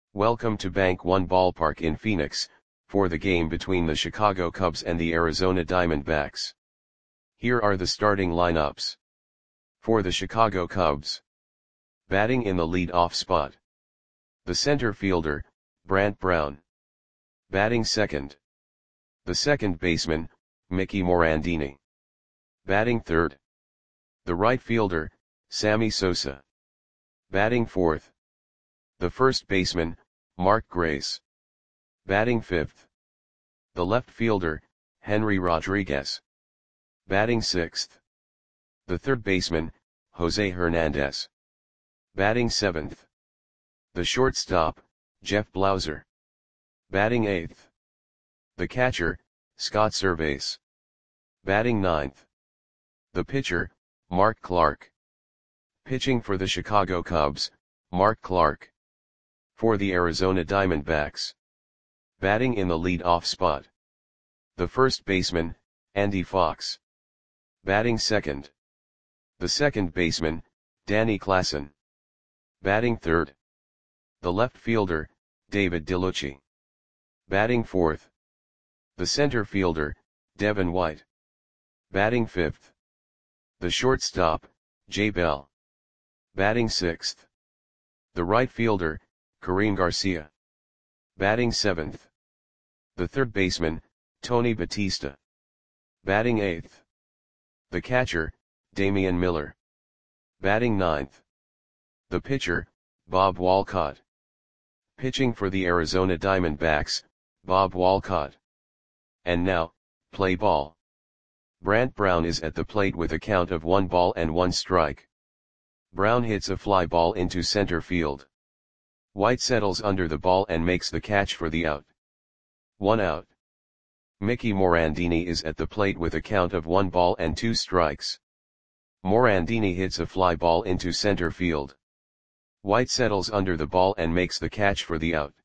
Welcome to Bank One Ballpark in Phoenix, for the game between the Chicago Cubs and the Arizona Diamondbacks. Here are the starting lineups. For the Chicago Cubs. Batting in the lead-off spot. The center fielder, Brant Brown. Batting second. The second baseman, Mickey Morandini. Batting third. The right fielder, Sammy Sosa. Batting fourth. The first baseman, Mark Grace. Batting fifth. The left fielder, Henry Rodriguez. Batting sixth. The third baseman, Jose Hernandez. Batting seventh. The shortstop, Jeff Blauser. Batting eighth. The catcher, Scott Servais. Batting ninth. The pitcher, Mark Clark. Pitching for the Chicago Cubs, Mark Clark. For the Arizona Diamondbacks. Batting in the lead-off spot. The first baseman, Andy Fox. Batting second. The second baseman, Danny Klassen. Batting third. The left fielder, David DeLucci. Batting fourth. The center fielder, Devin White. Batting fifth. The shortstop, Jay Bell. Batting sixth. The right fielder, Karim Garcia. Batting seventh. The third baseman, Tony Batista. Batting eighth. The catcher, Damian Miller. Batting ninth. The pitcher, Bob Walcott. Pitching for the Arizona Diamondbacks, Bob Walcott. And now, play ball. Brant Brown is at the plate with a count of 1 strike. Brown hits a fly ball into center field. White settles under the ball and makes the catch for the out. 1 out. Mickey Morandini is at the plate with a count of 1 strikes. Morandini hits a fly ball into center field. White settles under the ball and makes the catch for the out.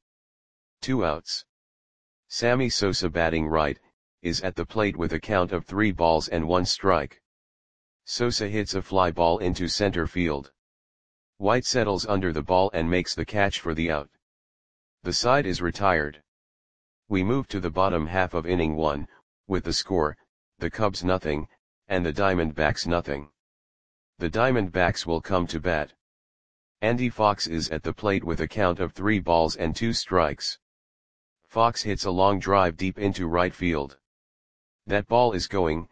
2 outs. Sammy Sosa batting right, is at the plate with a count of 3 strike. Sosa hits a fly ball into center field. White settles under the ball and makes the catch for the out. The side is retired. We move to the bottom half of inning 1, with the score, the Cubs nothing, and the Diamondbacks nothing. The Diamondbacks will come to bat. Andy Fox is at the plate with a count of 3 strikes. Fox hits a long drive deep into right field. That ball is gone.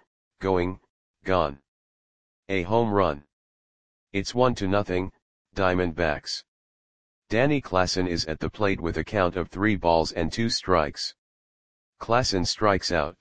A home run. It's 1-0, Diamondbacks. Danny Klassen is at the plate with a count of 3 strikes. Klassen strikes out.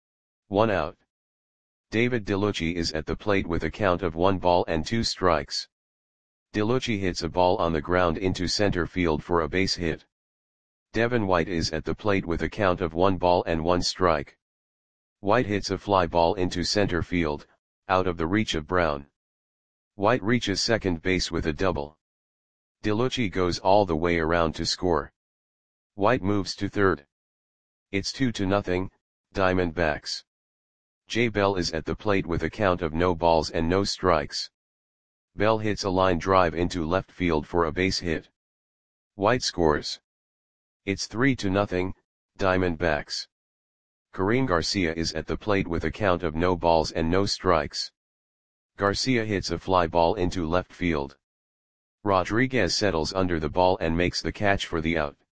1 out. David DeLucci is at the plate with a count of 1 strikes. DeLucci hits a ball on the ground into center field for a base hit. Devin White is at the plate with a count of 1 strike. White hits a fly ball into center field, out of the reach of Brown. White reaches second base with a double. DeLucci goes all the way around to score. White moves to third. It's 2-0, Diamondbacks. Jay Bell is at the plate with a count of no balls and no strikes. Bell hits a line drive into left field for a base hit. White scores. It's 3-0, Diamondbacks. Karim Garcia is at the plate with a count of no balls and no strikes. Garcia hits a fly ball into left field. Rodriguez settles under the ball and makes the catch for the out.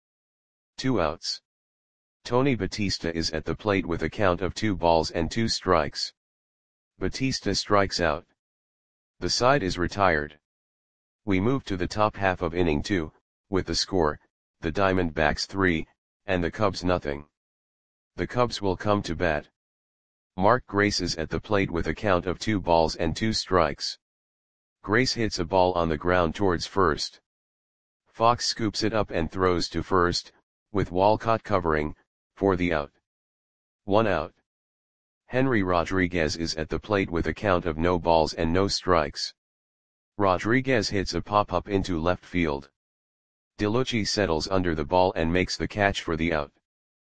2 outs. Tony Batista is at the plate with a count of 2 strikes. Batista strikes out. The side is retired. We move to the top half of inning 2, with the score, the Diamondbacks 3, and the Cubs nothing. The Cubs will come to bat. Mark Grace is at the plate with a count of 2 strikes. Grace hits a ball on the ground towards first. Fox scoops it up and throws to first, with Walcott covering, for the out. 1 out. Henry Rodriguez is at the plate with a count of no balls and no strikes. Rodriguez hits a pop-up into left field. DeLucci settles under the ball and makes the catch for the out.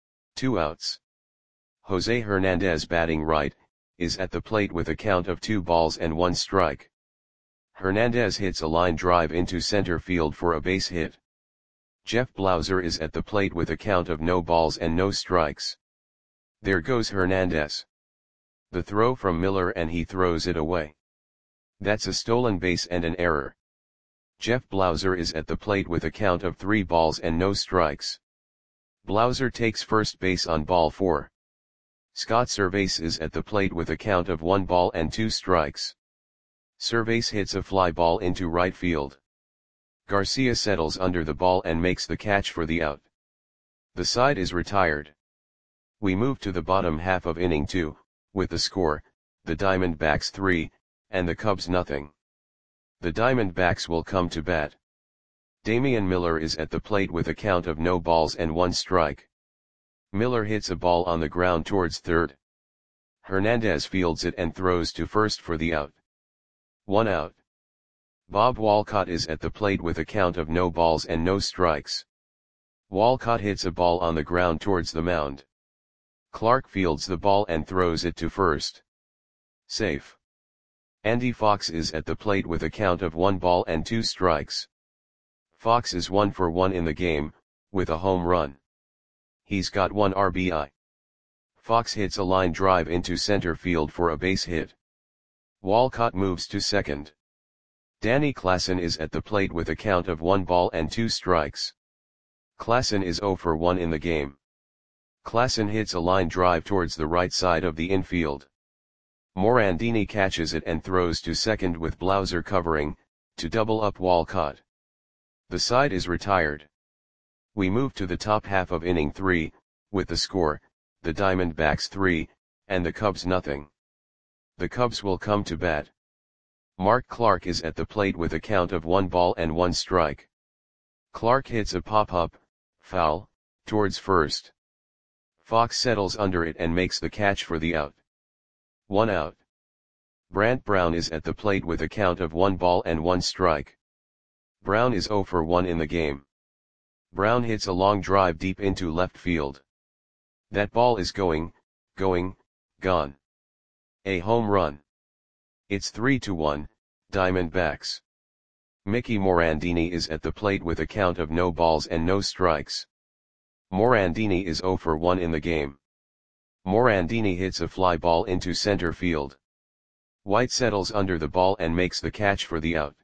2 outs. Jose Hernandez batting right, is at the plate with a count of 2 strikes. Hernandez hits a line drive into center field for a base hit. Jeff Blauser is at the plate with a count of no balls and no strikes. There goes Hernandez. The throw from Miller and he throws it away. That's a stolen base and an error. Jeff Blauser is at the plate with a count of 3 balls and no strikes. Blauser takes first base on ball 4. Scott Servais is at the plate with a count of 1 ball and 2 strikes. Servais hits a fly ball into right field. Garcia settles under the ball and makes the catch for the out. The side is retired. We move to the bottom half of inning 2, with the score, the Diamondbacks 3, and the Cubs nothing. The Diamondbacks will come to bat. Damian Miller is at the plate with a count of no balls and 1 strike. Miller hits a ball on the ground towards third. Hernandez fields it and throws to first for the out. 1 out. Bob Walcott is at the plate with a count of no balls and no strikes. Walcott hits a ball on the ground towards the mound. Clark fields the ball and throws it to first. Safe. Andy Fox is at the plate with a count of 1 ball and 2 strikes. Fox is 1 for 1 in the game, with a home run. He's got 1 RBI. Fox hits a line drive into center field for a base hit. Walcott moves to second. Danny Klassen is at the plate with a count of 1 ball and 2 strikes. Klassen is 0 for 1 in the game. Klassen hits a line drive towards the right side of the infield. Morandini catches it and throws to second with Blauser covering, to double up Walcott. The side is retired. We move to the top half of inning 3, with the score, the Diamondbacks 3, and the Cubs nothing. The Cubs will come to bat. Mark Clark is at the plate with a count of 1 ball and 1 strike. Clark hits a pop-up, foul, towards first. Fox settles under it and makes the catch for the out. 1 out. Brant Brown is at the plate with a count of 1 ball and 1 strike. Brown is 0 for 1 in the game. Brown hits a long drive deep into left field. That ball is gone. A home run. It's 3-1, Diamondbacks. Mickey Morandini is at the plate with a count of no balls and no strikes. Morandini is 0 for 1 in the game. Morandini hits a fly ball into center field. White settles under the ball and makes the catch for the out.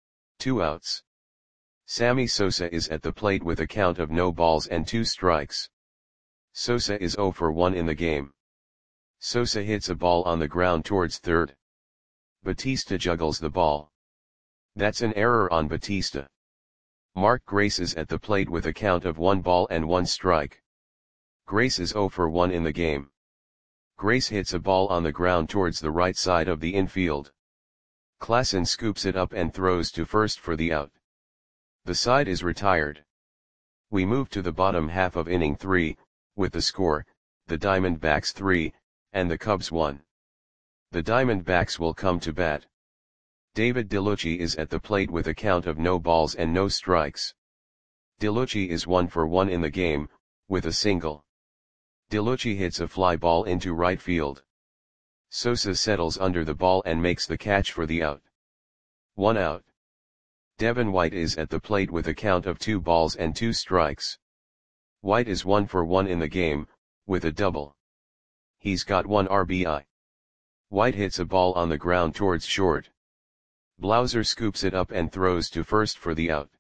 2 outs. Sammy Sosa is at the plate with a count of no balls and 2 strikes. Sosa is 0 for 1 in the game. Sosa hits a ball on the ground towards third. Batista juggles the ball. That's an error on Batista. Mark Grace is at the plate with a count of 1 ball and 1 strike. Grace is 0 for 1 in the game. Grace hits a ball on the ground towards the right side of the infield. Klassen scoops it up and throws to first for the out. The side is retired. We move to the bottom half of inning 3, with the score, the Diamondbacks 3, and the Cubs 1. The Diamondbacks will come to bat. David DeLucci is at the plate with a count of no balls and no strikes. DeLucci is 1 for 1 in the game, with a single. DeLucci hits a fly ball into right field. Sosa settles under the ball and makes the catch for the out. 1 out. Devin White is at the plate with a count of 2 balls and 2 strikes. White is 1 for 1 in the game, with a double. He's got 1 RBI. White hits a ball on the ground towards short. Blauser scoops it up and throws to first for the out.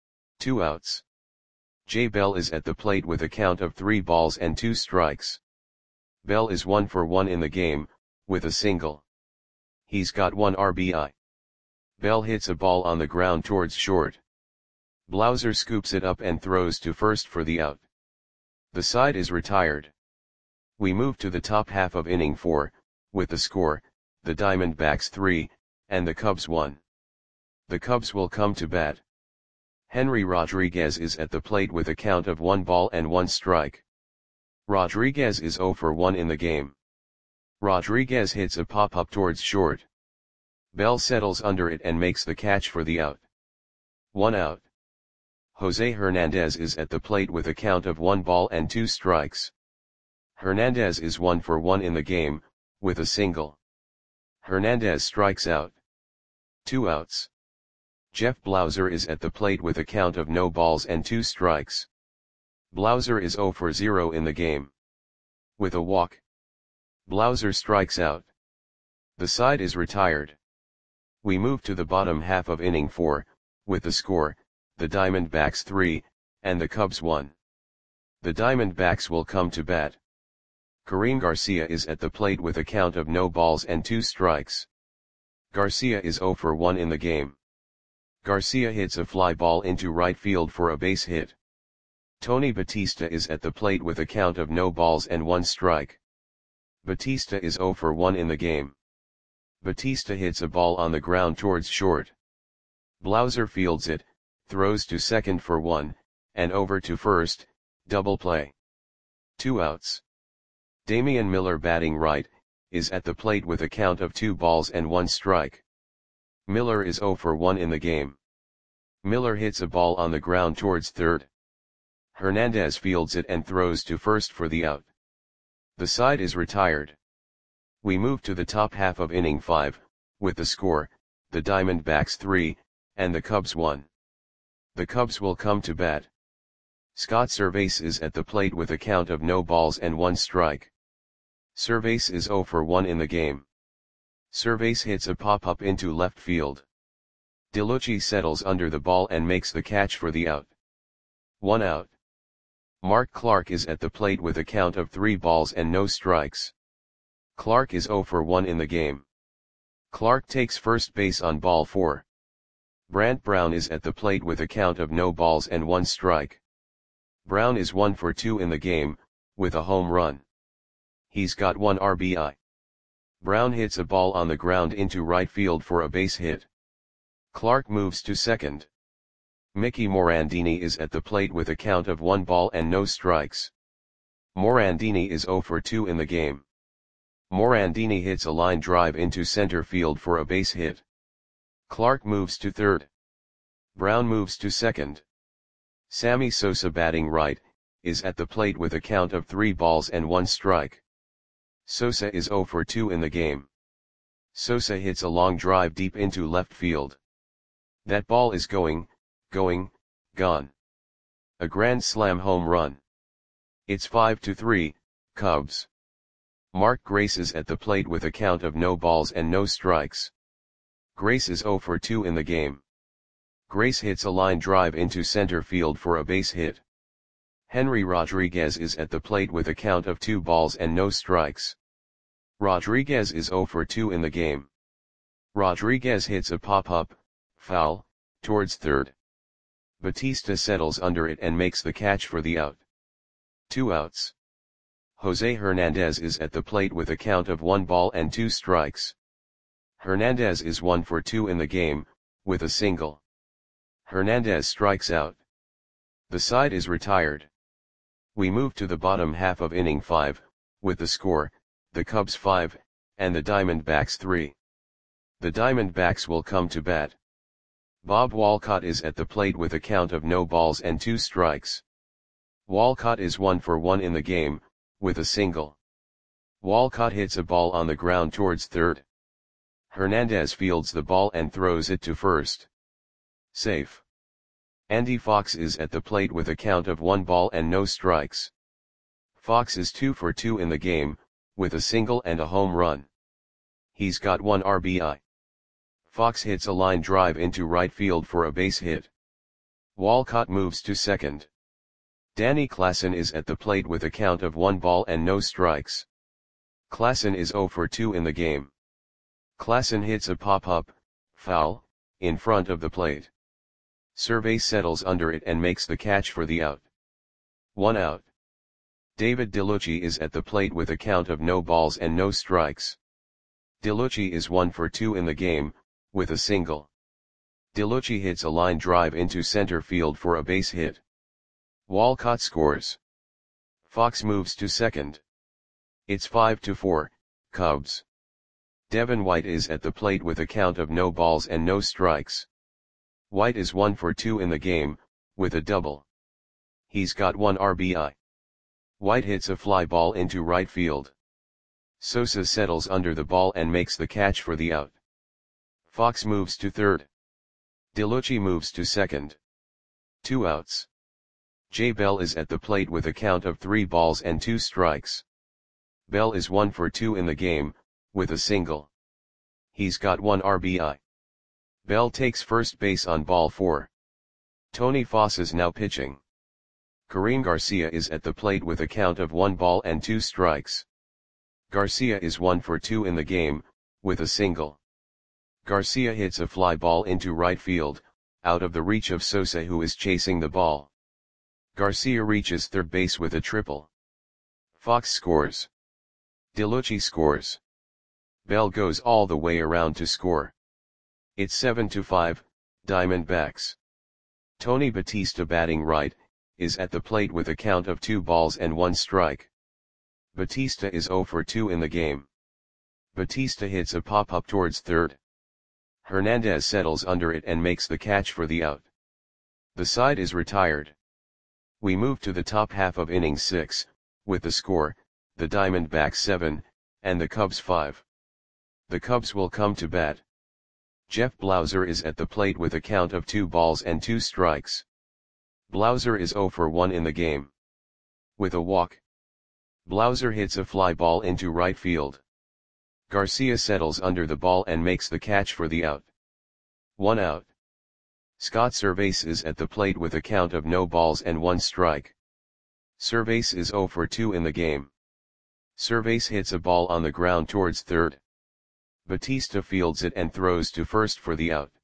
2 outs. Jay Bell is at the plate with a count of 3 balls and 2 strikes. Bell is 1 for 1 in the game, with a single. He's got 1 RBI. Bell hits a ball on the ground towards short. Blauser scoops it up and throws to first for the out. The side is retired. We move to the top half of inning 4, with the score, the Diamondbacks 3, and the Cubs 1. The Cubs will come to bat. Henry Rodriguez is at the plate with a count of 1 ball and 1 strike. Rodriguez is 0 for 1 in the game. Rodriguez hits a pop-up towards short. Bell settles under it and makes the catch for the out. 1 out. Jose Hernandez is at the plate with a count of 1 ball and 2 strikes. Hernandez is 1 for 1 in the game, with a single. Hernandez strikes out. 2 outs. Jeff Blauser is at the plate with a count of no balls and 2 strikes. Blauser is 0 for 0 in the game. With a walk, Blauser strikes out. The side is retired. We move to the bottom half of inning 4, with the score, the Diamondbacks 3, and the Cubs 1. The Diamondbacks will come to bat. Karim Garcia is at the plate with a count of no balls and 2 strikes. Garcia is 0 for 1 in the game. Garcia hits a fly ball into right field for a base hit. Tony Batista is at the plate with a count of no balls and 1 strike. Batista is 0 for 1 in the game. Batista hits a ball on the ground towards short. Blauser fields it, throws to second for 1, and over to first, double play. 2 outs. Damian Miller, batting right, is at the plate with a count of 2 balls and 1 strike. Miller is 0 for 1 in the game. Miller hits a ball on the ground towards third. Hernandez fields it and throws to first for the out. The side is retired. We move to the top half of inning 5, with the score, the Diamondbacks 3, and the Cubs 1. The Cubs will come to bat. Scott Servais is at the plate with a count of no balls and 1 strike. Servais is 0 for 1 in the game. Servais hits a pop-up into left field. DeLucci settles under the ball and makes the catch for the out. 1 out. Mark Clark is at the plate with a count of 3 balls and no strikes. Clark is 0 for 1 in the game. Clark takes first base on ball 4. Brant Brown is at the plate with a count of no balls and 1 strike. Brown is 1 for 2 in the game, with a home run. He's got 1 RBI. Brown hits a ball on the ground into right field for a base hit. Clark moves to second. Mickey Morandini is at the plate with a count of 1 ball and no strikes. Morandini is 0 for 2 in the game. Morandini hits a line drive into center field for a base hit. Clark moves to third. Brown moves to second. Sammy Sosa, batting right, is at the plate with a count of 3 balls and 1 strike. Sosa is 0 for 2 in the game. Sosa hits a long drive deep into left field. That ball is gone. A grand slam home run. It's 5-3, Cubs. Mark Grace is at the plate with a count of no balls and no strikes. Grace is 0 for 2 in the game. Grace hits a line drive into center field for a base hit. Henry Rodriguez is at the plate with a count of 2 balls and no strikes. Rodriguez is 0 for 2 in the game. Rodriguez hits a pop-up, foul, towards third. Batista settles under it and makes the catch for the out. 2 outs. Jose Hernandez is at the plate with a count of 1 ball and 2 strikes. Hernandez is 1 for 2 in the game, with a single. Hernandez strikes out. The side is retired. We move to the bottom half of inning 5, with the score, the Cubs 5, and the Diamondbacks 3. The Diamondbacks will come to bat. Bob Walcott is at the plate with a count of no balls and 2 strikes. Walcott is 1 for 1 in the game, with a single. Walcott hits a ball on the ground towards third. Hernandez fields the ball and throws it to first. Safe. Andy Fox is at the plate with a count of 1 ball and no strikes. Fox is 2 for 2 in the game, with a single and a home run. He's got 1 RBI. Fox hits a line drive into right field for a base hit. Walcott moves to second. Danny Klassen is at the plate with a count of 1 ball and no strikes. Klassen is 0 for 2 in the game. Klassen hits a pop-up, foul, in front of the plate. Servais settles under it and makes the catch for the out. 1 out. David DeLucci is at the plate with a count of no balls and no strikes. DeLucci is 1 for 2 in the game, with a single. DeLucci hits a line drive into center field for a base hit. Walcott scores. Fox moves to second. It's 5-4, Cubs. Devin White is at the plate with a count of no balls and no strikes. White is 1 for 2 in the game, with a double. He's got 1 RBI. White hits a fly ball into right field. Sosa settles under the ball and makes the catch for the out. Fox moves to third. DeLucci moves to second. 2 outs. J. Bell is at the plate with a count of 3 balls and 2 strikes. Bell is 1 for 2 in the game, with a single. He's got 1 RBI. Bell takes first base on ball 4. Tony Foss is now pitching. Karim Garcia is at the plate with a count of 1 ball and 2 strikes. Garcia is 1 for 2 in the game, with a single. Garcia hits a fly ball into right field, out of the reach of Sosa, who is chasing the ball. Garcia reaches third base with a triple. Fox scores. DeLucci scores. Bell goes all the way around to score. It's 7-5, Diamondbacks. Tony Batista, batting right, is at the plate with a count of 2 balls and 1 strike. Batista is 0 for 2 in the game. Batista hits a pop-up towards third. Hernandez settles under it and makes the catch for the out. The side is retired. We move to the top half of inning 6, with the score, the Diamondbacks 7, and the Cubs 5. The Cubs will come to bat. Jeff Blauser is at the plate with a count of 2 balls and 2 strikes. Blauser is 0 for 1 in the game. With a walk, Blauser hits a fly ball into right field. Garcia settles under the ball and makes the catch for the out. 1 out. Scott Servais is at the plate with a count of no balls and 1 strike. Servais is 0 for 2 in the game. Servais hits a ball on the ground towards third. Batista fields it and throws to first for the out.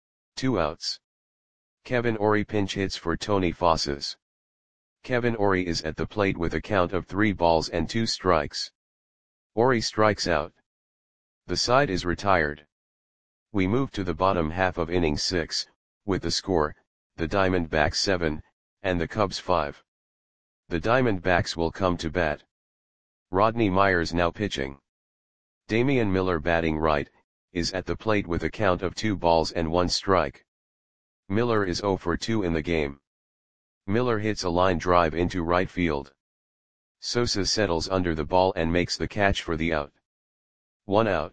2 outs. Kevin Orie pinch hits for Tony Foss. Kevin Orie is at the plate with a count of 3 balls and 2 strikes. Orie strikes out. The side is retired. We move to the bottom half of inning 6, with the score, the Diamondbacks 7, and the Cubs 5. The Diamondbacks will come to bat. Rodney Myers now pitching. Damian Miller, batting right, is at the plate with a count of 2 balls and 1 strike. Miller is 0 for 2 in the game. Miller hits a line drive into right field. Sosa settles under the ball and makes the catch for the out. 1 out.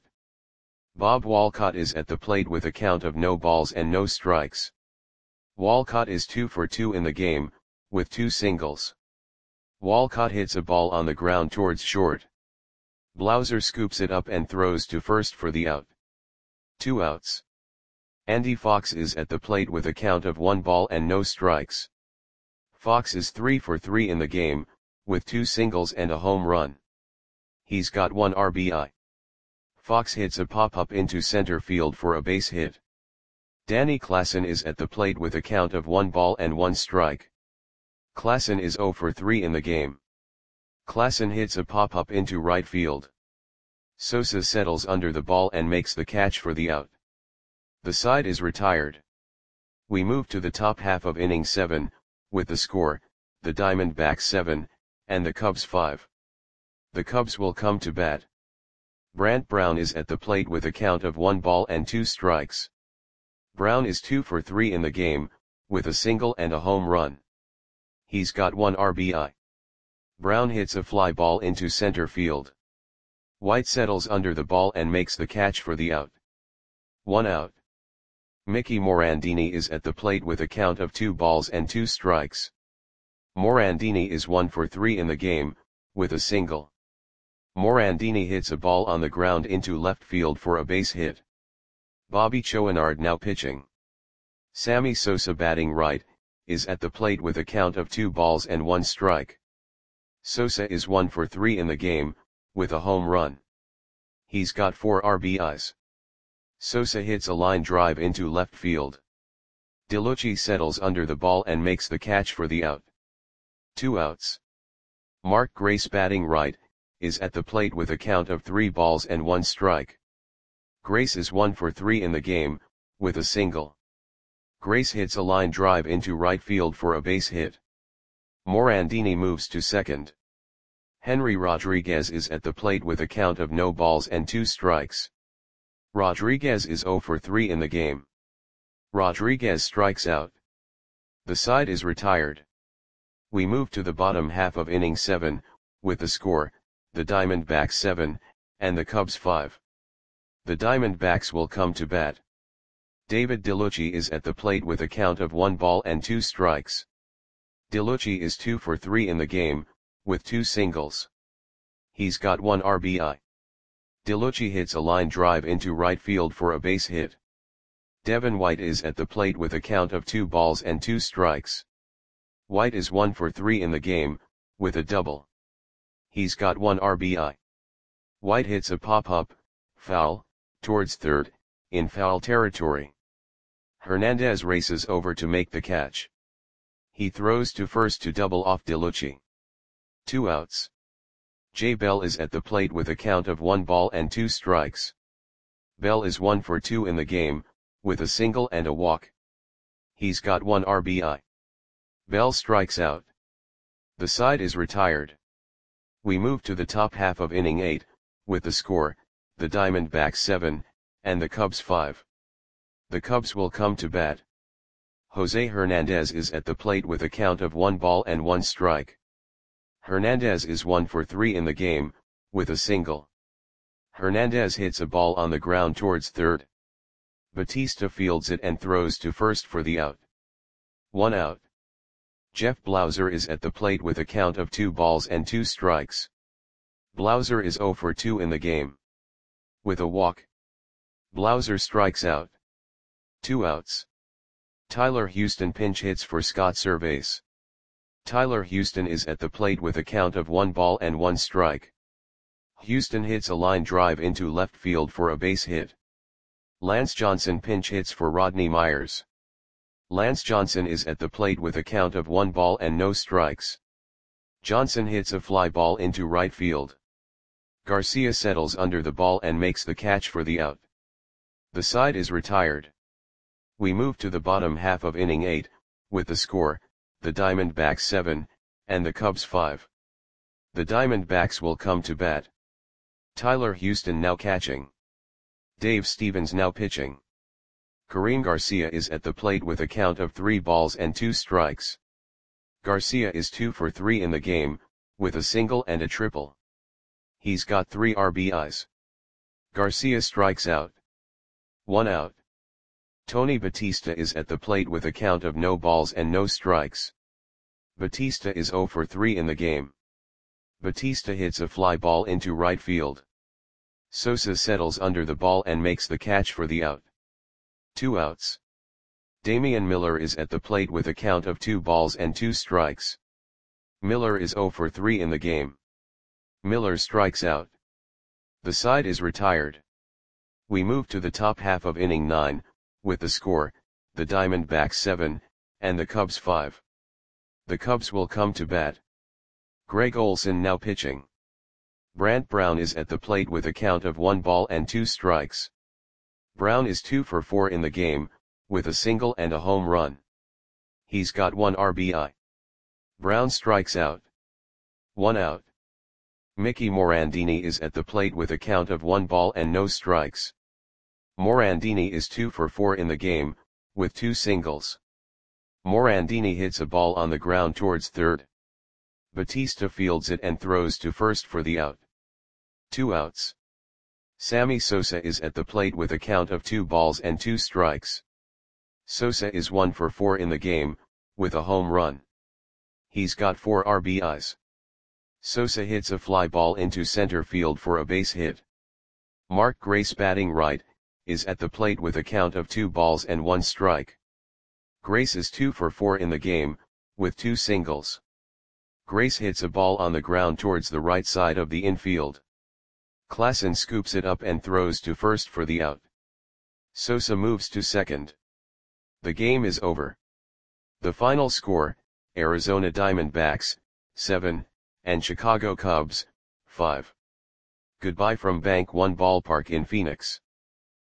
Bob Walcott is at the plate with a count of no balls and no strikes. Walcott is 2 for 2 in the game, with 2 singles. Walcott hits a ball on the ground towards short. Blauser scoops it up and throws to first for the out. 2 outs. Andy Fox is at the plate with a count of 1 ball and no strikes. Fox is 3 for 3 in the game, with 2 singles and a home run. He's got 1 RBI. Fox hits a pop-up into center field for a base hit. Danny Klassen is at the plate with a count of 1 ball and 1 strike. Klassen is 0 for 3 in the game. Klassen hits a pop-up into right field. Sosa settles under the ball and makes the catch for the out. The side is retired. We move to the top half of inning 7, with the score, the Diamondbacks 7, and the Cubs 5. The Cubs will come to bat. Brant Brown is at the plate with a count of 1 ball and 2 strikes. Brown is 2 for 3 in the game, with a single and a home run. He's got 1 RBI. Brown hits a fly ball into center field. White settles under the ball and makes the catch for the out. 1 out. Mickey Morandini is at the plate with a count of 2 balls and 2 strikes. Morandini is 1 for 3 in the game, with a single. Morandini hits a ball on the ground into left field for a base hit. Bobby Chouinard now pitching. Sammy Sosa, batting right, is at the plate with a count of 2 balls and 1 strike. Sosa is 1 for 3 in the game, with a home run. He's got 4 RBIs. Sosa hits a line drive into left field. DeLucci settles under the ball and makes the catch for the out. 2 outs. Mark Grace, batting right, is at the plate with a count of 3 balls and 1 strike. Grace is 1 for 3 in the game, with a single. Grace hits a line drive into right field for a base hit. Morandini moves to second. Henry Rodriguez is at the plate with a count of no balls and 2 strikes. Rodriguez is 0 for 3 in the game. Rodriguez strikes out. The side is retired. We move to the bottom half of inning 7, with the score, the Diamondbacks 7, and the Cubs 5. The Diamondbacks will come to bat. David Dellucci is at the plate with a count of 1 ball and 2 strikes. Dellucci is 2 for 3 in the game, with 2 singles. He's got 1 RBI. Dellucci hits a line drive into right field for a base hit. Devin White is at the plate with a count of 2 balls and 2 strikes. White is 1 for 3 in the game, with a double. He's got 1 RBI. White hits a pop-up, foul, towards third, in foul territory. Hernandez races over to make the catch. He throws to first to double off Dellucci. 2 outs. Jay Bell is at the plate with a count of 1 ball and 2 strikes. Bell is 1 for 2 in the game, with a single and a walk. He's got 1 RBI. Bell strikes out. The side is retired. We move to the top half of inning 8, with the score, the Diamondbacks 7, and the Cubs 5. The Cubs will come to bat. Jose Hernandez is at the plate with a count of 1 ball and 1 strike. Hernandez is 1 for 3 in the game, with a single. Hernandez hits a ball on the ground towards third. Batista fields it and throws to first for the out. 1 out. Jeff Blauser is at the plate with a count of 2 balls and 2 strikes. Blauser is 0 for 2 in the game. With a walk. Blauser strikes out. 2 outs. Tyler Houston pinch hits for Scott Servais. Tyler Houston is at the plate with a count of 1 ball and 1 strike. Houston hits a line drive into left field for a base hit. Lance Johnson pinch hits for Rodney Myers. Lance Johnson is at the plate with a count of 1 ball and no strikes. Johnson hits a fly ball into right field. Garcia settles under the ball and makes the catch for the out. The side is retired. We move to the bottom half of inning 8, with the score, the Diamondbacks 7, and the Cubs 5. The Diamondbacks will come to bat. Tyler Houston now catching. Dave Stevens now pitching. Kareem Garcia is at the plate with a count of 3 balls and 2 strikes. Garcia is 2 for 3 in the game, with a single and a triple. He's got 3 RBIs. Garcia strikes out. 1 out. Tony Batista is at the plate with a count of no balls and no strikes. Batista is 0 for 3 in the game. Batista hits a fly ball into right field. Sosa settles under the ball and makes the catch for the out. 2 outs. Damian Miller is at the plate with a count of 2 balls and 2 strikes. Miller is 0 for 3 in the game. Miller strikes out. The side is retired. We move to the top half of inning 9, with the score, the Diamondbacks 7, and the Cubs 5. The Cubs will come to bat. Greg Olson now pitching. Brant Brown is at the plate with a count of 1 ball and 2 strikes. Brown is 2 for 4 in the game, with a single and a home run. He's got 1 RBI. Brown strikes out. 1 out. Mickey Morandini is at the plate with a count of 1 ball and no strikes. Morandini is 2 for 4 in the game, with 2 singles. Morandini hits a ball on the ground towards third. Batista fields it and throws to first for the out. 2 outs. Sammy Sosa is at the plate with a count of 2 balls and 2 strikes. Sosa is 1 for 4 in the game, with a home run. He's got 4 RBIs. Sosa hits a fly ball into center field for a base hit. Mark Grace batting right, is at the plate with a count of 2 balls and 1 strike. Grace is 2 for 4 in the game, with 2 singles. Grace hits a ball on the ground towards the right side of the infield. Klassen scoops it up and throws to first for the out. Sosa moves to second. The game is over. The final score, Arizona Diamondbacks, 7, and Chicago Cubs, 5. Goodbye from Bank One Ballpark in Phoenix.